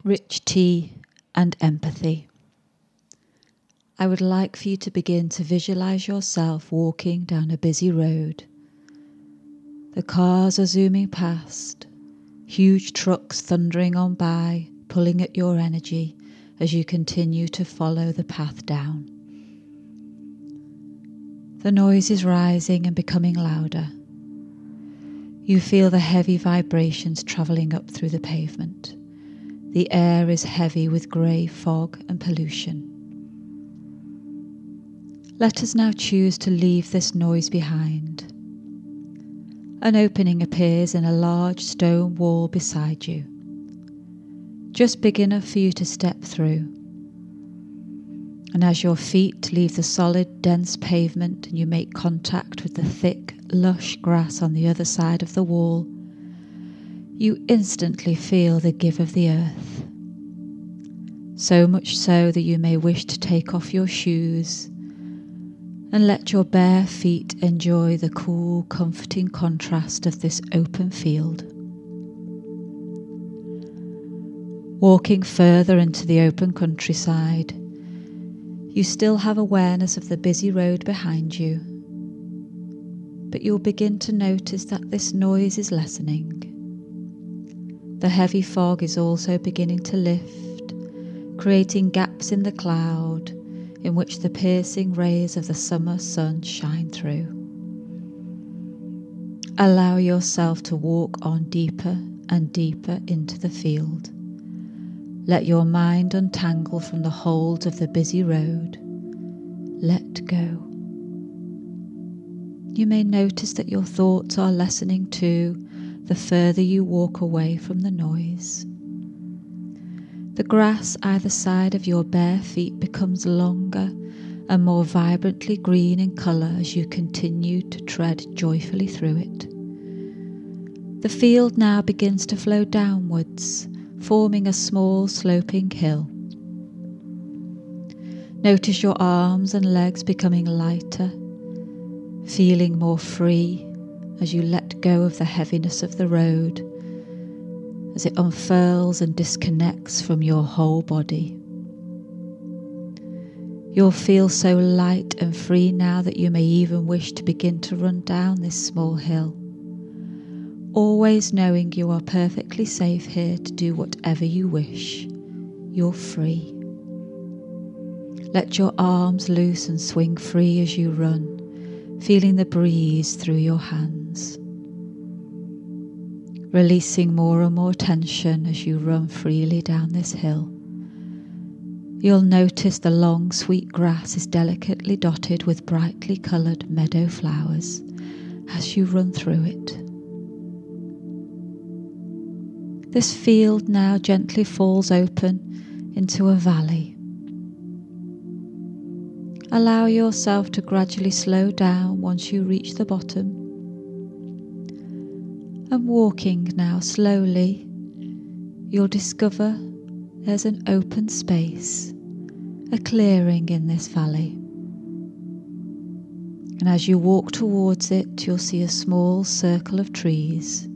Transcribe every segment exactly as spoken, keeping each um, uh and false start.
rich tea and empathy. I would like for you to begin to visualize yourself walking down a busy road. The cars are zooming past, huge trucks thundering on by, pulling at your energy as you continue to follow the path down. The noise is rising and becoming louder. You feel the heavy vibrations travelling up through the pavement. The air is heavy with grey fog and pollution. Let us now choose to leave this noise behind. An opening appears in a large stone wall beside you, just big enough for you to step through. And as your feet leave the solid, dense pavement and you make contact with the thick, lush grass on the other side of the wall, you instantly feel the give of the earth. So much so that you may wish to take off your shoes and let your bare feet enjoy the cool, comforting contrast of this open field. Walking further into the open countryside, you still have awareness of the busy road behind you, but you'll begin to notice that this noise is lessening. The heavy fog is also beginning to lift, creating gaps in the cloud in which the piercing rays of the summer sun shine through. Allow yourself to walk on deeper and deeper into the field. Let your mind untangle from the holds of the busy road. Let go. You may notice that your thoughts are lessening too the further you walk away from the noise. The grass either side of your bare feet becomes longer and more vibrantly green in colour as you continue to tread joyfully through it. The field now begins to flow downwards, forming a small sloping hill. Notice your arms and legs becoming lighter, feeling more free as you let go of the heaviness of the road, as it unfurls and disconnects from your whole body. You'll feel so light and free now that you may even wish to begin to run down this small hill, always knowing you are perfectly safe here to do whatever you wish. You're free. Let your arms loose and swing free as you run, feeling the breeze through your hands. Releasing more and more tension as you run freely down this hill. You'll notice the long sweet grass is delicately dotted with brightly coloured meadow flowers as you run through it. This field now gently falls open into a valley. Allow yourself to gradually slow down once you reach the bottom. And walking now slowly, you'll discover there's an open space, a clearing in this valley. And as you walk towards it, you'll see a small circle of trees.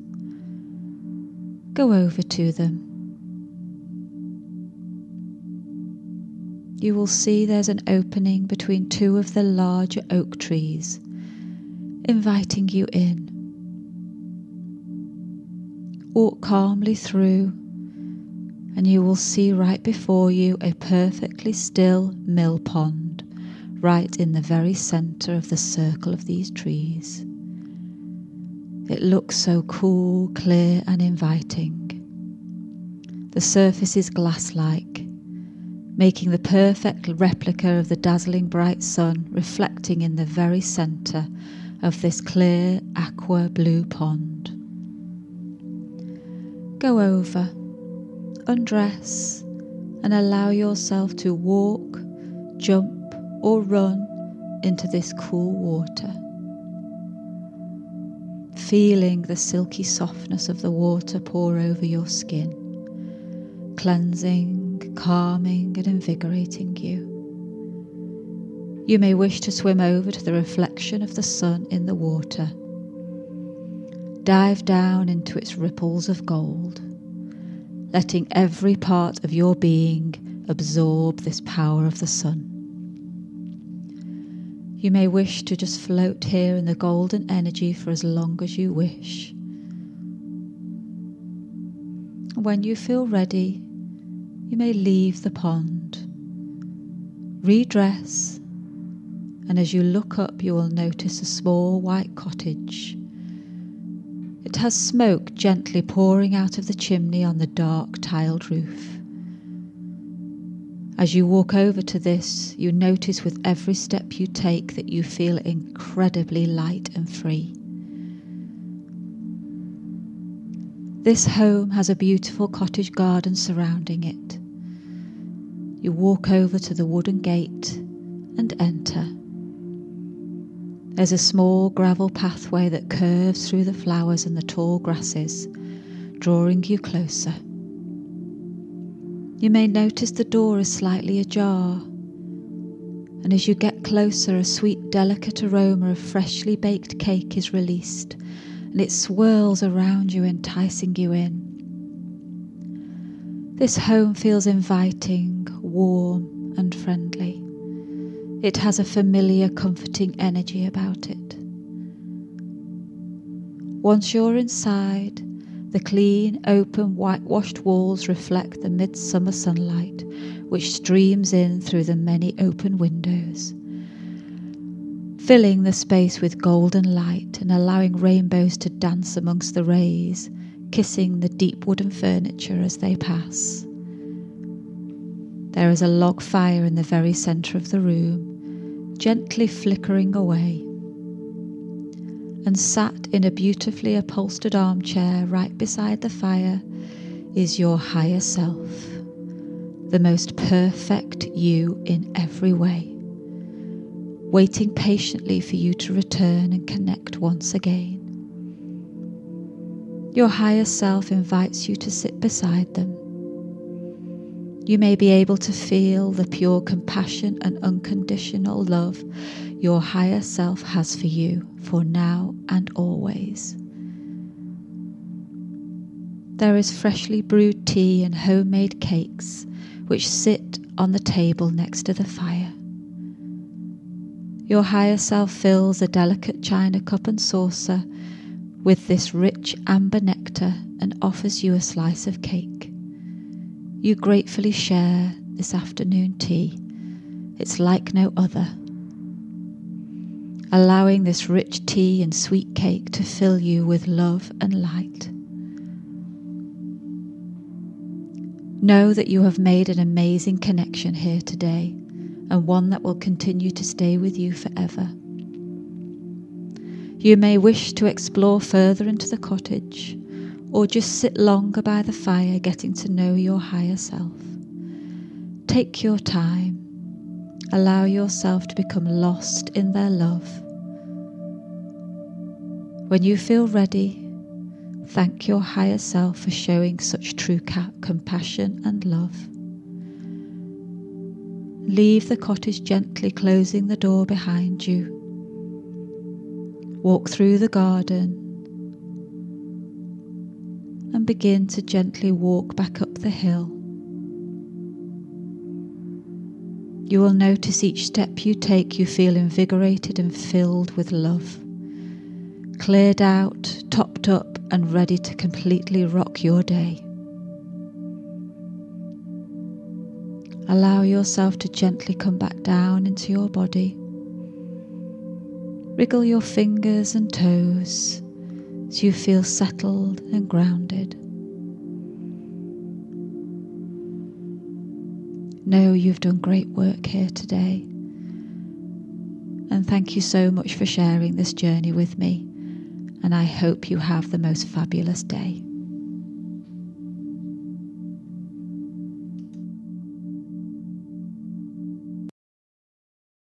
Go over to them. You will see there's an opening between two of the larger oak trees, inviting you in. Walk calmly through, and you will see right before you a perfectly still mill pond, right in the very centre of the circle of these trees. It looks so cool, clear and inviting. The surface is glass-like, making the perfect replica of the dazzling bright sun reflecting in the very centre of this clear aqua blue pond. Go over, undress and allow yourself to walk, jump or run into this cool water. Feeling the silky softness of the water pour over your skin, cleansing, calming and invigorating you. You may wish to swim over to the reflection of the sun in the water. Dive down into its ripples of gold. letting every part of your being absorb this power of the sun. You may wish to just float here in the golden energy for as long as you wish. When you feel ready, you may leave the pond, redress, and as you look up you will notice a small white cottage. It has smoke gently pouring out of the chimney on the dark tiled roof. As you walk over to this, you notice with every step you take that you feel incredibly light and free. This home has a beautiful cottage garden surrounding it. You walk over to the wooden gate and enter. There's a small gravel pathway that curves through the flowers and the tall grasses, drawing you closer. You may notice the door is slightly ajar, and as you get closer, a sweet, delicate aroma of freshly baked cake is released, and it swirls around you, enticing you in. This home feels inviting, warm, and friendly. It has a familiar, comforting energy about it. Once you're inside, the clean, open, whitewashed walls reflect the midsummer sunlight, which streams in through the many open windows, filling the space with golden light and allowing rainbows to dance amongst the rays, kissing the deep wooden furniture as they pass. There is a log fire in the very centre of the room, gently flickering away. And sat in a beautifully upholstered armchair right beside the fire is your higher self, the most perfect you in every way, waiting patiently for you to return and connect once again. Your higher self invites you to sit beside them. You may be able to feel the pure compassion and unconditional love your higher self has for you, for now and always. There is freshly brewed tea and homemade cakes which sit on the table next to the fire. Your higher self fills a delicate china cup and saucer with this rich amber nectar and offers you a slice of cake. You gratefully share this afternoon tea. It's like no other. Allowing this rich tea and sweet cake to fill you with love and light. Know that you have made an amazing connection here today, and one that will continue to stay with you forever. You may wish to explore further into the cottage, or just sit longer by the fire getting to know your higher self. Take your time. Allow yourself to become lost in their love. When you feel ready, thank your higher self for showing such true ca- compassion and love. Leave the cottage gently, closing the door behind you. Walk through the garden and begin to gently walk back up the hill. You will notice each step you take you feel invigorated and filled with love, cleared out, topped up and ready to completely rock your day. Allow yourself to gently come back down into your body. Wriggle your fingers and toes as you feel settled and grounded. Know you've done great work here today, and thank you so much for sharing this journey with me, and I hope you have the most fabulous day.